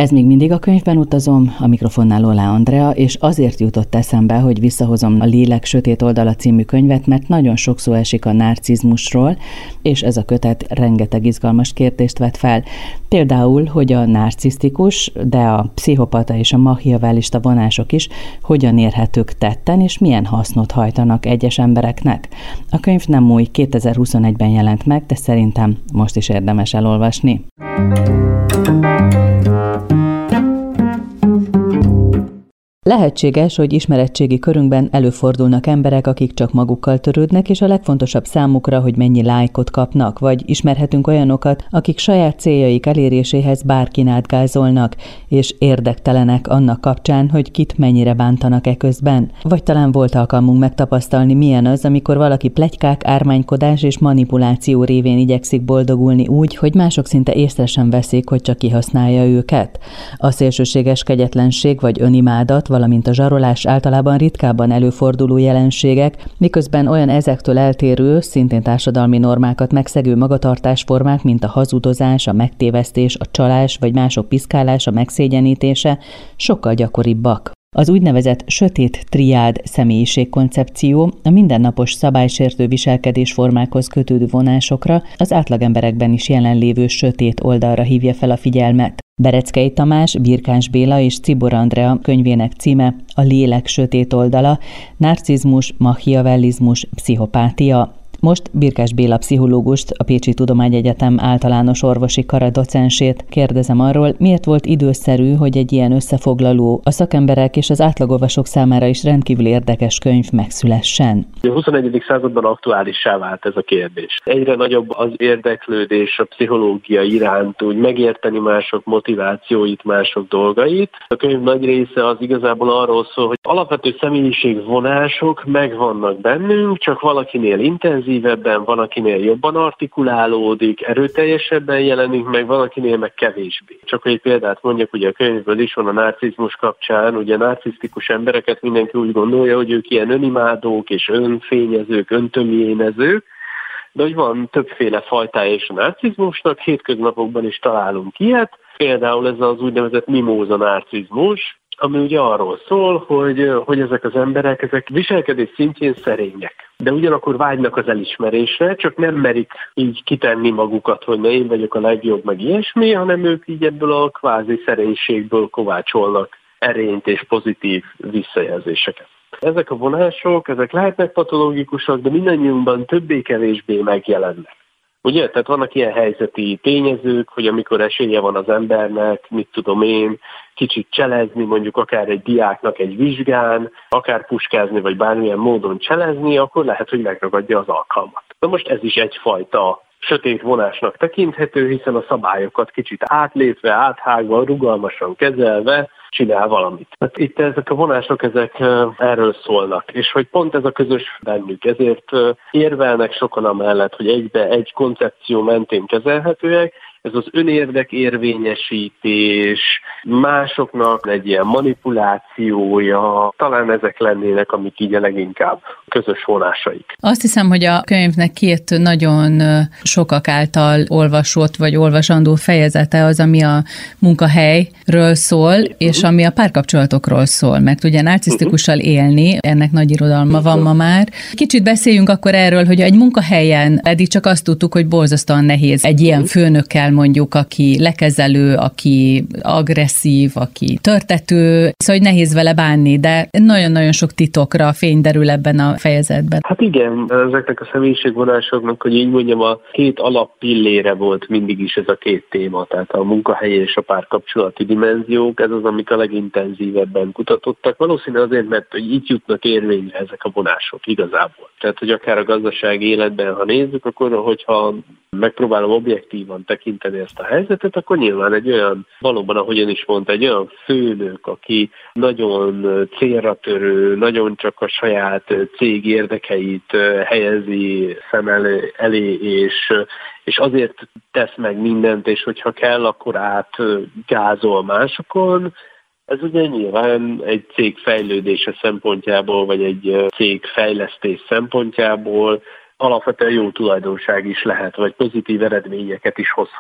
Ez még mindig a Könyvben utazom, a mikrofonnál Lolá Andrea, és azért jutott eszembe, hogy visszahozom a Lélek sötét oldala című könyvet, mert nagyon sok szó esik a narcizmusról, és ez a kötet rengeteg izgalmas kérdést vet fel. Például, hogy a narcisztikus, de a pszichopata és a machiavellista vonások is hogyan érhetők tetten, és milyen hasznot hajtanak egyes embereknek. A könyv nem új, 2021-ben jelent meg, de szerintem most is érdemes elolvasni. Lehetséges, hogy ismeretségi körünkben előfordulnak emberek, akik csak magukkal törődnek, és a legfontosabb számukra, hogy mennyi lájkot kapnak, vagy ismerhetünk olyanokat, akik saját céljaik eléréséhez bárkin átgázolnak, és érdektelenek annak kapcsán, hogy kit mennyire bántanak eközben. Vagy talán volt alkalmunk megtapasztalni, milyen az, amikor valaki pletykák, ármánykodás és manipuláció révén igyekszik boldogulni úgy, hogy mások szinte észre sem veszik, hogy csak kihasználja őket. A szélsőséges kegyetlenség vagy önimádat, valamint a zsarolás általában ritkábban előforduló jelenségek, miközben olyan ezektől eltérő, szintén társadalmi normákat megszegő magatartásformák, mint a hazudozás, a megtévesztés, a csalás vagy mások piszkálása, megszégyenítése sokkal gyakoribbak. Az úgynevezett sötét triád személyiségkoncepció a mindennapos szabálysértő viselkedésformákhoz kötődő vonásokra, az átlagemberekben is jelenlévő sötét oldalra hívja fel a figyelmet. Bereckei Tamás, Birkáns Béla és Czibor Andrea könyvének címe a Lélek sötét oldala, narcizmus, machiavellizmus, pszichopátia. Most Birkás Béla pszichológust, a Pécsi Tudományegyetem általános orvosi kara docensét kérdezem arról, miért volt időszerű, hogy egy ilyen összefoglaló, a szakemberek és az átlagolvasók számára is rendkívül érdekes könyv megszülessen. A 21. században aktuálissá vált ez a kérdés. Egyre nagyobb az érdeklődés a pszichológia iránt, úgy megérteni mások motivációit, mások dolgait. A könyv nagy része az igazából arról szól, hogy alapvető személyiségvonások megvannak bennünk, csak valakinél intenzívebben, van, akinél jobban artikulálódik, erőteljesebben jelenik meg, van, akinél meg kevésbé. Csak hogy egy példát mondjak, ugye a könyvből is van a narcizmus kapcsán, ugye a narcisztikus embereket mindenki úgy gondolja, hogy ők ilyen önimádók és önfényezők, öntömjénezők, de hogy van többféle fajtája is a narcizmusnak, hétköznapokban is találunk ilyet, például ez az úgynevezett mimóza narcizmus, ami ugye arról szól, hogy ezek az emberek, ezek viselkedés szintjén szerények, de ugyanakkor vágynak az elismerésre, csak nem merik így kitenni magukat, hogy én vagyok a legjobb, meg ilyesmi, hanem ők így ebből a kvázi szerénységből kovácsolnak erényt és pozitív visszajelzéseket. Ezek a vonások, ezek lehetnek patológikusak, de mindannyiunkban többé-kevésbé megjelennek. Ugye? Tehát vannak ilyen helyzeti tényezők, hogy amikor esélye van az embernek, mit tudom én, kicsit cselezni, mondjuk akár egy diáknak egy vizsgán, akár puskázni, vagy bármilyen módon cselezni, akkor lehet, hogy megragadja az alkalmat. Na most ez is egyfajta sötét vonásnak tekinthető, hiszen a szabályokat kicsit átlépve, áthágva, rugalmasan kezelve csinál valamit. Hát itt ezek a vonások, ezek erről szólnak, és hogy pont ez a közös bennük, ezért érvelnek sokan amellett, hogy egy koncepció mentén kezelhetőek, ez az önérdek érvényesítés, másoknak egy ilyen manipulációja, talán ezek lennének, amik így a leginkább közös vonásaik. Azt hiszem, hogy a könyvnek két nagyon sokak által olvasott vagy olvasandó fejezete az, ami a munkahelyről szól, és ami a párkapcsolatokról szól, mert ugye narcisztikussal élni, ennek nagy irodalma van ma már. Kicsit beszéljünk akkor erről, hogy egy munkahelyen eddig csak azt tudtuk, hogy borzasztóan nehéz egy ilyen főnökkel mondjuk, aki lekezelő, aki agresszív, aki törtető, szóval hogy nehéz vele bánni, de nagyon-nagyon sok titokra fény derül ebben a fejezetben. Hát igen, ezeknek a személyiségvonásoknak, hogy így mondjam, a két alappillére volt mindig is ez a két téma, tehát a munkahelyi és a párkapcsolati dimenziók, ez az, amit a legintenzívebben kutatottak. Valószínűleg azért, mert hogy így jutnak érvényre ezek a vonások igazából. Tehát, hogy akár a gazdasági életben, ha nézzük, akkor hogyha megpróbálom objektívan tekinteni ezt a helyzetet, akkor nyilván egy olyan, valóban, ahogy ön is mondta, egy olyan főnök, aki nagyon célra törő, nagyon csak a saját cég érdekeit helyezi szem elé, és azért tesz meg mindent, és hogyha kell, akkor átgázol másokon. Ez ugye nyilván egy cég fejlődése szempontjából, vagy egy cég fejlesztés szempontjából alapvetően jó tulajdonság is lehet, vagy pozitív eredményeket is hozhat.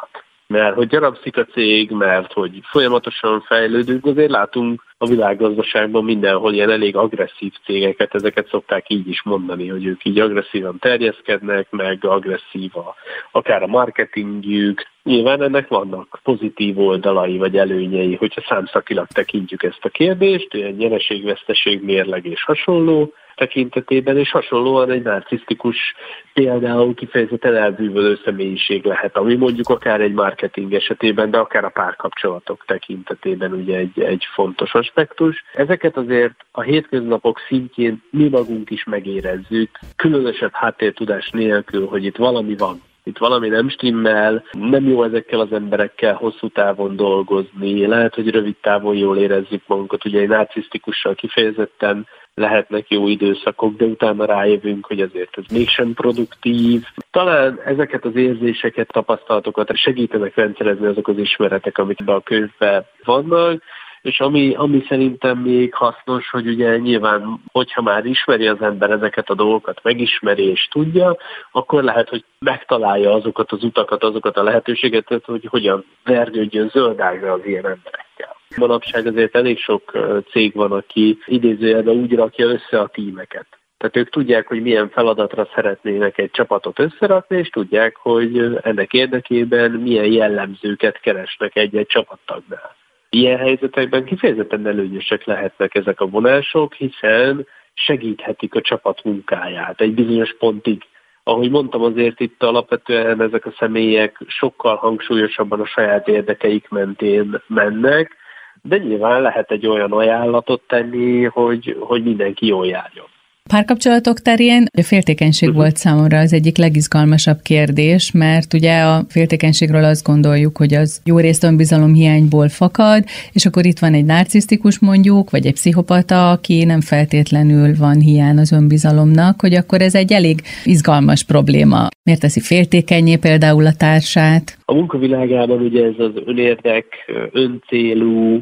mert hogy gyarapszik a cég, mert hogy folyamatosan fejlődünk, azért látunk a világgazdaságban mindenhol ilyen elég agresszív cégeket, ezeket szokták így is mondani, hogy ők így agresszívan terjeszkednek, meg agresszív akár a marketingjük. Nyilván ennek vannak pozitív oldalai vagy előnyei, hogyha számszakilag tekintjük ezt a kérdést, ilyen nyereség-veszteség, mérleg és hasonló tekintetében, és hasonlóan egy narcisztikus, például kifejezetten elbűvölő személyiség lehet, ami mondjuk akár egy marketing esetében, de akár a párkapcsolatok tekintetében ugye egy fontos aspektus. Ezeket azért a hétköznapok szintjén mi magunk is megérezzük, különösebb háttértudás nélkül, hogy itt valami van. Itt valami nem stimmel, nem jó ezekkel az emberekkel hosszú távon dolgozni, lehet, hogy rövid távon jól érezzük magunkat, ugye egy narcisztikussal kifejezetten lehetnek jó időszakok, de utána rájövünk, hogy azért ez mégsem produktív. Talán ezeket az érzéseket, tapasztalatokat segítenek rendszerezni azok az ismeretek, amik ebben a könyvben vannak, és ami szerintem még hasznos, hogy ugye nyilván, hogyha már ismeri az ember ezeket a dolgokat, megismeri és tudja, akkor lehet, hogy megtalálja azokat az utakat, azokat a lehetőségeket, hogy hogyan vergődjön zöldágra az ilyen emberekkel. Manapság azért elég sok cég van, aki idézőjelben úgy rakja össze a tímeket. Tehát ők tudják, hogy milyen feladatra szeretnének egy csapatot összerakni, és tudják, hogy ennek érdekében milyen jellemzőket keresnek egy-egy csapattagnál. Ilyen helyzetekben kifejezetten előnyösek lehetnek ezek a vonások, hiszen segíthetik a csapat munkáját egy bizonyos pontig. Ahogy mondtam, azért itt alapvetően ezek a személyek sokkal hangsúlyosabban a saját érdekeik mentén mennek, de nyilván lehet egy olyan ajánlatot tenni, hogy mindenki jól járjon. Párkapcsolatok terén a féltékenység volt számomra az egyik legizgalmasabb kérdés, mert ugye a féltékenységről azt gondoljuk, hogy az jó részt önbizalomhiányból fakad, és akkor itt van egy narcisztikus mondjuk, vagy egy pszichopata, aki nem feltétlenül van hiány az önbizalomnak, hogy akkor ez egy elég izgalmas probléma. Miért teszi féltékennyé például a társát? A munkavilágában ugye ez az önérdek, öncélú,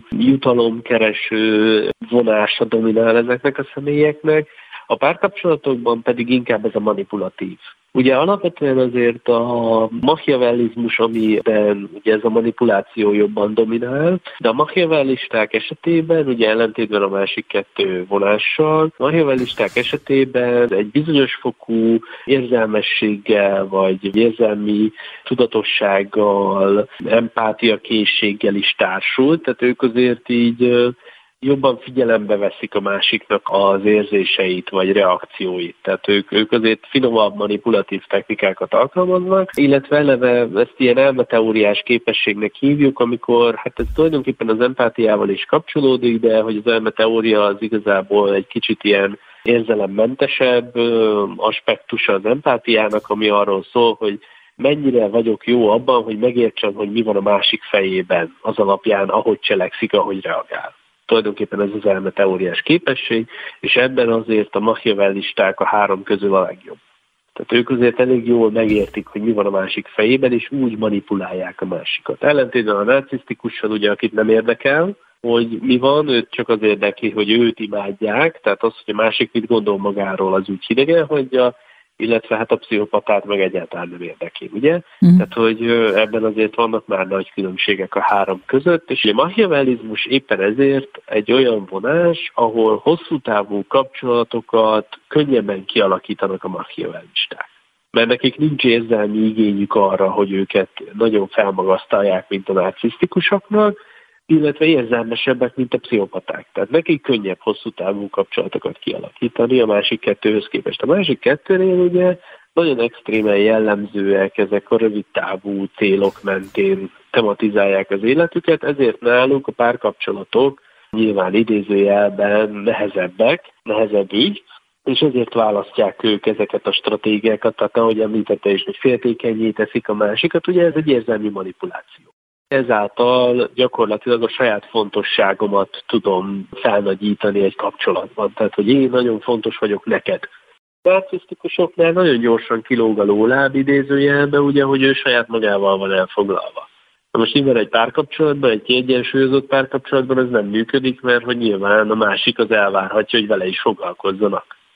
jutalomkereső vonása dominál ezeknek a személyeknek, a párkapcsolatokban pedig inkább ez a manipulatív. Ugye alapvetően azért a machiavellizmus, amiben ugye ez a manipuláció jobban dominál, de a machiavellisták esetében, ugye ellentétben a másik kettő vonással, a machiavellisták esetében egy bizonyos fokú érzelmességgel, vagy érzelmi tudatossággal, empátiakészséggel is társult, tehát ők azért így jobban figyelembe veszik a másiknak az érzéseit vagy reakcióit. Tehát ők azért finomabb manipulatív technikákat alkalmaznak, illetve eleve ezt ilyen elmeteóriás képességnek hívjuk, amikor hát ez tulajdonképpen az empátiával is kapcsolódik, de hogy az elmeteória az igazából egy kicsit ilyen érzelemmentesebb aspektusa az empátiának, ami arról szól, hogy mennyire vagyok jó abban, hogy megértsem, hogy mi van a másik fejében az alapján, ahogy cselekszik, ahogy reagál. Tulajdonképpen ez az elmeteóriás képesség, és ebben azért a machiavellisták a három közül a legjobb. Tehát ők azért elég jól megértik, hogy mi van a másik fejében, és úgy manipulálják a másikat. Ellentétben a narcisztikussal, ugye, akit nem érdekel, hogy mi van, őt csak az érdekli, hogy őt imádják, tehát az, hogy a másik mit gondol magáról, az úgy hidegen hagyja, illetve hát a pszichopatát meg egyáltalán nem érdekli, ugye? Tehát, hogy ebben azért vannak már nagy különbségek a három között, és a machiavellizmus éppen ezért egy olyan vonás, ahol hosszú távú kapcsolatokat könnyebben kialakítanak a machiavellisták. Mert nekik nincs érzelmi igényük arra, hogy őket nagyon felmagasztalják, mint a narcisztikusoknak, illetve érzelmesebbek, mint a pszichopaták. Tehát nekik könnyebb hosszú távú kapcsolatokat kialakítani a másik kettőhöz képest. A másik kettőnél ugye nagyon extrémen jellemzőek, ezek a rövid távú célok mentén tematizálják az életüket, ezért náluk a párkapcsolatok nyilván idézőjelben nehezebb ügy, és ezért választják ők ezeket a stratégiákat, tehát ahogy említette is, hogy féltékennyé teszik a másikat, ugye ez egy érzelmi manipuláció. Ezáltal gyakorlatilag a saját fontosságomat tudom felnagyítani egy kapcsolatban. Tehát, hogy én nagyon fontos vagyok neked. A narcisztikusoknál nagyon gyorsan kilóg a lóláb idézőjelben, ugye, hogy ő saját magával van elfoglalva. Na most nyilván egy párkapcsolatban, egy kiegyensúlyozott párkapcsolatban ez nem működik, mert hogy nyilván a másik az elvárhatja, hogy vele is foglalkozzanak.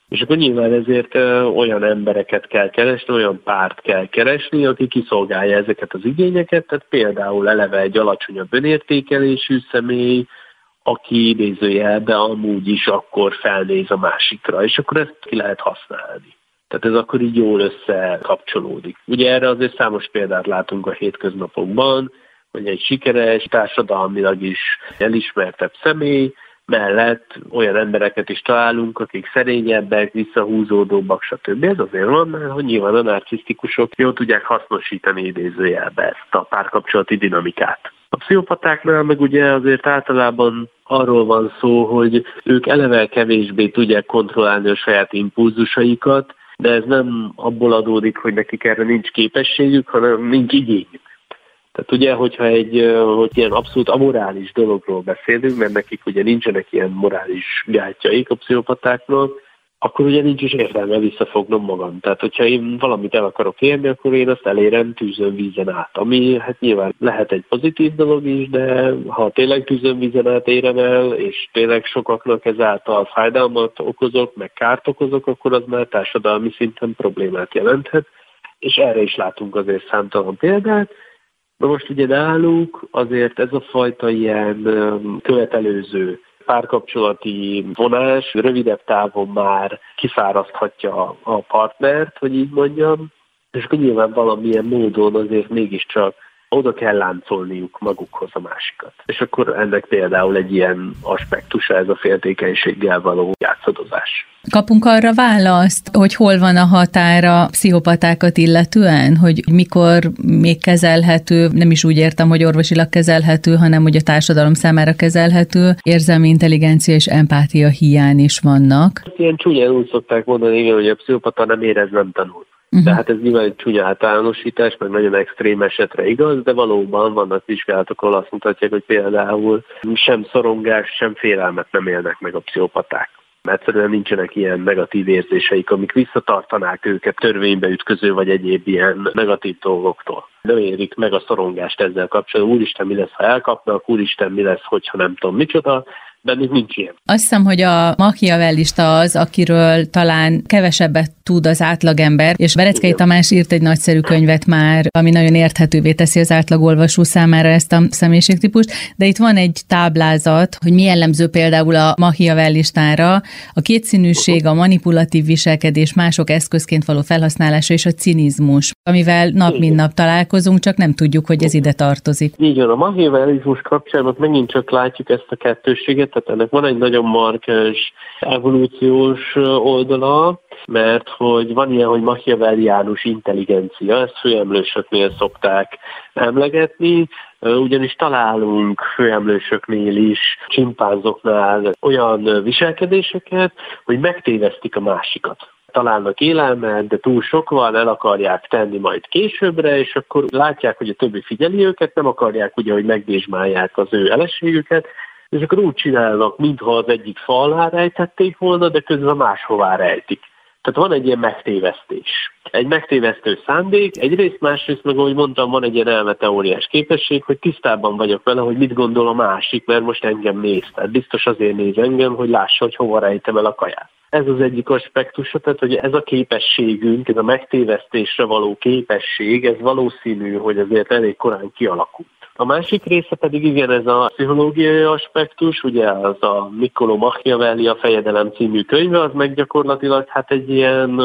És akkor nyilván ezért olyan embereket kell keresni, olyan párt kell keresni, aki kiszolgálja ezeket az igényeket, tehát például eleve egy alacsonyabb önértékelésű személy, aki idézőjelben amúgy is akkor felnéz a másikra, és akkor ezt ki lehet használni. Tehát ez akkor így jól összekapcsolódik. Ugye erre azért számos példát látunk a hétköznapokban, hogy egy sikeres, társadalmilag is elismertebb személy mellett olyan embereket is találunk, akik szerényebbek, visszahúzódóbbak, stb. Ez azért van, mert hogy nyilván a narcisztikusok jól tudják hasznosítani idézőjelbe ezt a párkapcsolati dinamikát. A pszichopatáknál meg ugye azért általában arról van szó, hogy ők eleve kevésbé tudják kontrollálni a saját impulzusaikat, de ez nem abból adódik, hogy nekik erre nincs képességük, hanem nincs igényük. Tehát ugye, hogyha hogy ilyen abszolút amorális dologról beszélünk, mert nekik ugye nincsenek ilyen morális gátjaik a pszichopatáknak, akkor ugye nincs is értelme visszafognom magam. Tehát, hogyha én valamit el akarok érni, akkor én azt elérem tűzön vízen át. Ami hát nyilván lehet egy pozitív dolog is, de ha tényleg tűzön vízen át érem el, és tényleg sokaknak ezáltal fájdalmat okozok, meg kárt okozok, akkor az már társadalmi szinten problémát jelenthet. És erre is látunk azért számtalan példát. Na most ugye náluk azért ez a fajta ilyen követelőző párkapcsolati vonás rövidebb távon már kifáraszthatja a partnert, hogy így mondjam, és akkor nyilván valamilyen módon azért mégiscsak oda kell láncolniuk magukhoz a másikat. És akkor ennek például egy ilyen aspektusa ez a féltékenységgel való játszadozás. Kapunk arra választ, hogy hol van a határa pszichopatákat illetően, hogy mikor még kezelhető, nem is úgy értem, hogy orvosilag kezelhető, hanem hogy a társadalom számára kezelhető, érzelmi intelligencia és empátia hiány is vannak. Ilyen csúnyán úgy szokták mondani, igen, hogy a pszichopata nem érez, nem tanul. De hát ez nyilván egy csúnya általánosítás, meg nagyon extrém esetre igaz, de valóban vannak vizsgálatok, ahol azt mutatják, hogy például sem szorongás, sem félelmet nem élnek meg a pszichopaták. Egyszerűen nincsenek ilyen negatív érzéseik, amik visszatartanák őket törvénybe ütköző vagy egyéb ilyen negatív dolgoktól. Nem érik meg a szorongást ezzel kapcsolatban. Úristen, mi lesz, ha elkapnak, úristen, mi lesz, hogyha nem tudom micsoda, bennük nincs ilyen. Azt hiszem, hogy a machiavellista az, akiről talán kevesebbet tud az átlagember, és Bereckei Tamás írt egy nagyszerű könyvet már, ami nagyon érthetővé teszi az átlagolvasó számára ezt a személyiségtípust, de itt van egy táblázat, hogy mi jellemző például a machiavellistára, a kétszínűség, a manipulatív viselkedés, mások eszközként való felhasználása és a cinizmus, amivel nap mint nap találkozunk, csak nem tudjuk, hogy ez ide tartozik. Így van, a machiavellizmus kapcsán ott megint csak látjuk ezt a kettősséget, tehát ennek van egy nagyon markáns evolúciós oldala, mert hogy van ilyen, hogy machiavelliánus intelligencia, ezt főemlősöknél szokták emlegetni, ugyanis találunk főemlősöknél is, csimpánzoknál olyan viselkedéseket, hogy megtévesztik a másikat. Találnak élelmet, de túl sok van, el akarják tenni majd későbbre, és akkor látják, hogy a többi figyeli őket, nem akarják ugye, hogy megdésmálják az ő eleségüket, és akkor úgy csinálnak, mintha az egyik fa alá rejtették volna, de közben máshová rejtik. Tehát van egy ilyen megtévesztés. Egy megtévesztő szándék, egyrészt, másrészt meg, ahogy mondtam, van egy ilyen elmeteóriás képesség, hogy tisztában vagyok vele, hogy mit gondol a másik, mert most engem néz. Tehát biztos azért néz engem, hogy lássa, hogy hova rejtem el a kaját. Ez az egyik aspektusa, tehát hogy ez a képességünk, ez a megtévesztésre való képesség, ez valószínű, hogy azért elég korán kialakult. A másik része pedig igen, ez a pszichológiai aspektus, ugye az a Niccolò Machiavelli, a Fejedelem című könyve, az meg gyakorlatilag hát egy ilyen,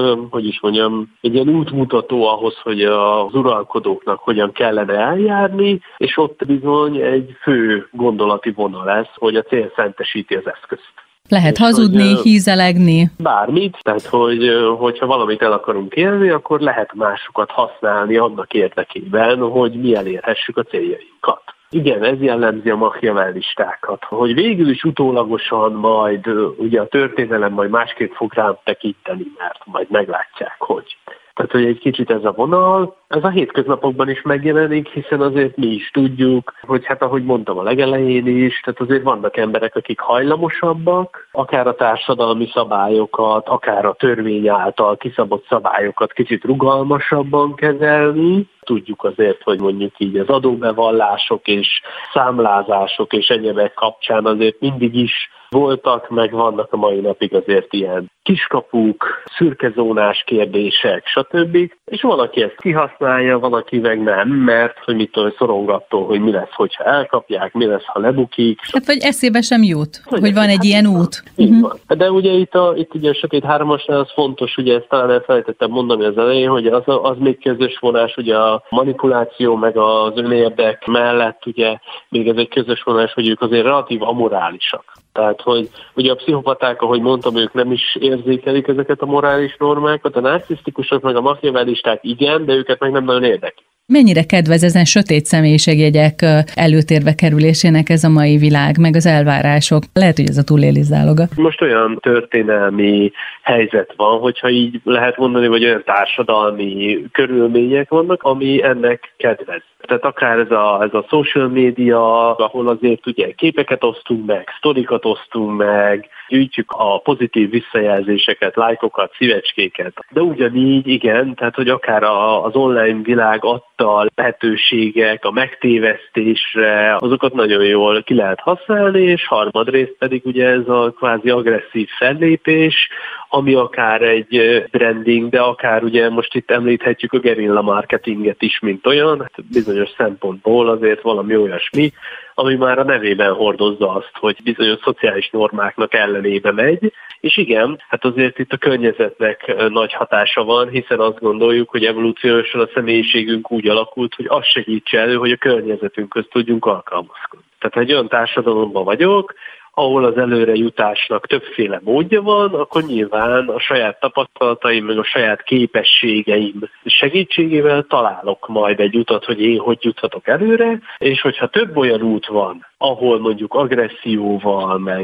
egy ilyen útmutató ahhoz, hogy az uralkodóknak hogyan kellene eljárni, és ott bizony egy fő gondolati vonal lesz, hogy a cél szentesíti az eszközt. Lehet hazudni, hízelegni. Bármit, tehát hogyha valamit el akarunk élni, akkor lehet másokat használni annak érdekében, hogy mi elérhessük a céljainkat. Igen, ez jellemzi a machiavellistákat, hogy végül is utólagosan majd ugye a történelem majd másképp fog rám tekinteni, mert majd meglátják, hogy. Tehát, hogy egy kicsit ez a vonal, ez a hétköznapokban is megjelenik, hiszen azért mi is tudjuk, hogy hát ahogy mondtam a legelején is, tehát azért vannak emberek, akik hajlamosabbak, akár a társadalmi szabályokat, akár a törvény által kiszabott szabályokat kicsit rugalmasabban kezelni. Tudjuk azért, hogy mondjuk így az adóbevallások és számlázások és egyebek kapcsán azért mindig is voltak, meg vannak a mai napig azért ilyen kiskapuk, szürkezónás kérdések, stb. És van, aki ezt kihasználja, van, aki meg nem, mert hogy mit tudom, szorong attól, hogy mi lesz, hogyha elkapják, mi lesz, ha lebukik. Hát vagy eszébe sem jut, hogy van egy ilyen út. Így van. De ugye itt ugye a Sötét Hármasnál az fontos, ugye ezt talán elfelejtettem mondani az elején, hogy az még közös vonás, ugye a manipuláció meg az önérdek mellett ugye még ez egy közös vonás, hogy ők azért relatív amorálisak. Tehát, hogy ugye a pszichopaták, ahogy mondtam, ők nem is érzékelik ezeket a morális normákat, a narcisztikusok meg a machiavellisták igen, de őket meg nem nagyon érdekli. Mennyire kedvez ezen sötét személyiségjegyek előtérbe kerülésének ez a mai világ, meg az elvárások? Lehet, hogy ez a túlélés záloga. Most olyan történelmi helyzet van, hogyha így lehet mondani, vagy olyan társadalmi körülmények vannak, ami ennek kedvez. Tehát akár ez a social media, ahol azért ugye képeket osztunk meg, sztorikat osztunk meg, gyűjtjük a pozitív visszajelzéseket, lájkokat, szívecskéket. De ugyanígy igen, tehát hogy akár az online világ adta lehetőségek a megtévesztésre, azokat nagyon jól ki lehet használni, és harmadrészt pedig ugye ez a kvázi agresszív fellépés, ami akár egy branding, de akár ugye most itt említhetjük a gerilla marketinget is, mint olyan, hát bizonyos szempontból azért valami olyasmi, ami már a nevében hordozza azt, hogy bizonyos szociális normáknak ellenébe megy, és igen, hát azért itt a környezetnek nagy hatása van, hiszen azt gondoljuk, hogy evolúciósan a személyiségünk úgy alakult, hogy az segítse elő, hogy a környezetünkhöz tudjunk alkalmazkodni. Tehát ha egy olyan társadalomban vagyok, ahol az előrejutásnak többféle módja van, akkor nyilván a saját tapasztalataim, meg a saját képességeim segítségével találok majd egy utat, hogy én hogy juthatok előre, és hogyha több olyan út van, ahol mondjuk agresszióval, meg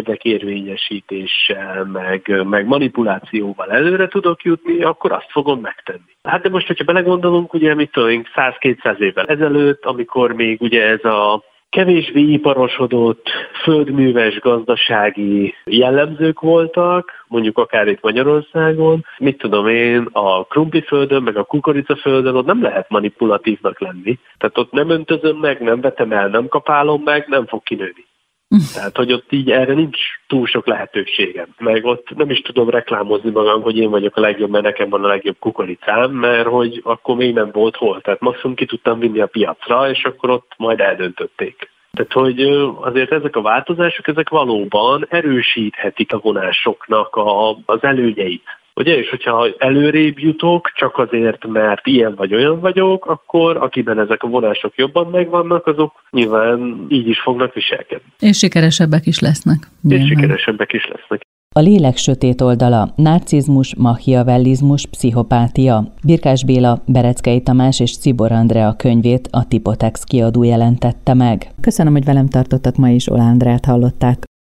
önérdekérvényesítéssel, meg manipulációval előre tudok jutni, akkor azt fogom megtenni. Hát de most, hogyha belegondolunk, ugye mit tudom, 100-200 évvel ezelőtt, amikor még ugye ez a kevésbé iparosodott, földműves gazdasági jellemzők voltak, mondjuk akár itt Magyarországon, mit tudom én, a krumpliföldön, meg a kukoricaföldön ott nem lehet manipulatívnak lenni. Tehát ott nem öntözöm meg, nem vetem el, nem kapálom meg, nem fog kinőni. Tehát, hogy ott így erre nincs túl sok lehetőségem. Meg ott nem is tudom reklámozni magam, hogy én vagyok a legjobb, mert nekem van a legjobb kukoricám, mert hogy akkor még nem volt hol. Tehát maximum ki tudtam vinni a piacra, és akkor ott majd eldöntötték. Tehát, hogy azért ezek a változások, ezek valóban erősíthetik a vonásoknak az előnyeit. Ugye, és hogyha előrébb jutok, csak azért, mert ilyen vagy olyan vagyok, akkor akiben ezek a vonások jobban megvannak, azok nyilván így is fognak viselkedni. És sikeresebbek is lesznek. A lélek sötét oldala, narcizmus, machiavellizmus, pszichopátia. Birkás Béla, Bereckei Tamás és Czibor Andrea könyvét a Tipotex kiadó jelentette meg. Köszönöm, hogy velem tartottak ma is, Oláh Andrát hallották.